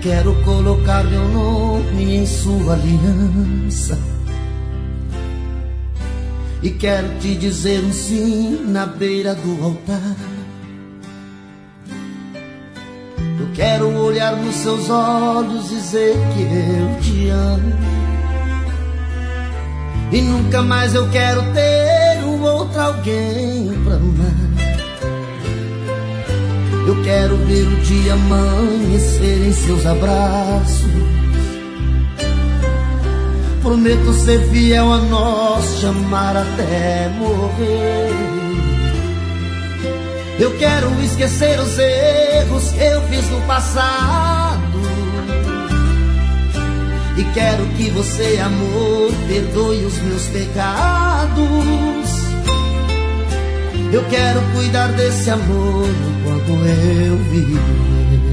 Quero colocar meu nome em sua aliança e quero te dizer um sim na beira do altar. Eu quero olhar nos seus olhos e dizer que eu te amo, e nunca mais eu quero ter um outro alguém pra amar. Eu quero ver o dia amanhecer em seus abraços. Prometo ser fiel a nós, te amar até morrer. Eu quero esquecer os erros que eu fiz no passado, e quero que você, amor, perdoe os meus pecados. Eu quero cuidar desse amor enquanto eu viver.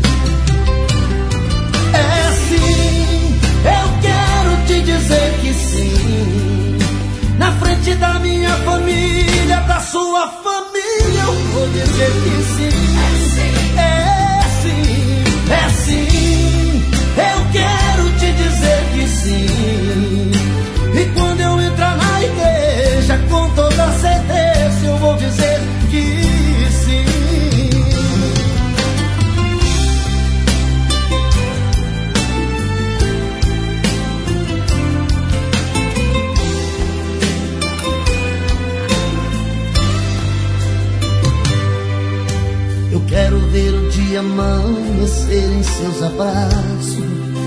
É sim, eu quero te dizer que sim. Na frente da minha família, da sua família, eu vou dizer que sim. É sim, é sim. Eu quero te dizer que sim. E quando eu entrar na igreja, com toda certeza eu vou dizer que sim. Eu quero ver o dia amanhecer em seus abraços.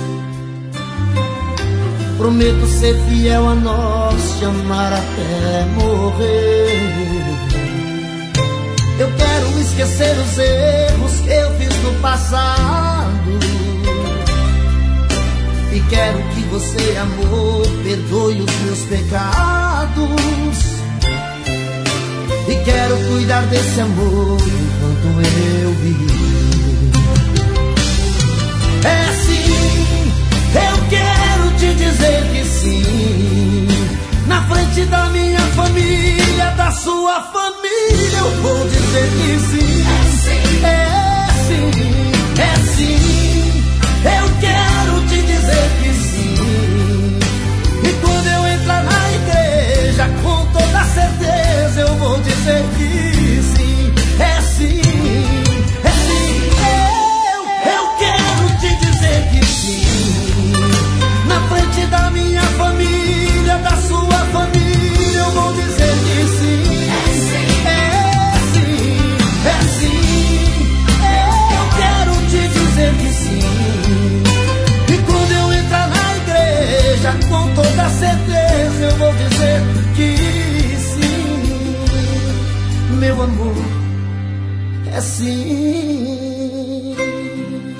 Prometo ser fiel a nós, te amar até morrer. Eu quero esquecer os erros que eu fiz no passado, e quero que você, amor, perdoe os meus pecados. E quero cuidar desse amor enquanto eu viver. É sim, eu quero te dizer que sim. Na frente da minha família, da sua família, eu vou dizer que sim. É sim, é sim. Eu quero te dizer que sim. E quando eu entrar na igreja, com toda certeza eu vou dizer que sim. É sim, é sim. Eu quero te dizer que sim. Na frente da minha família, da sua família, eu vou dizer que sim. É sim, é sim. Eu quero te dizer que sim. E quando eu entrar na igreja, com toda certeza eu vou dizer que sim. Meu amor, é sim.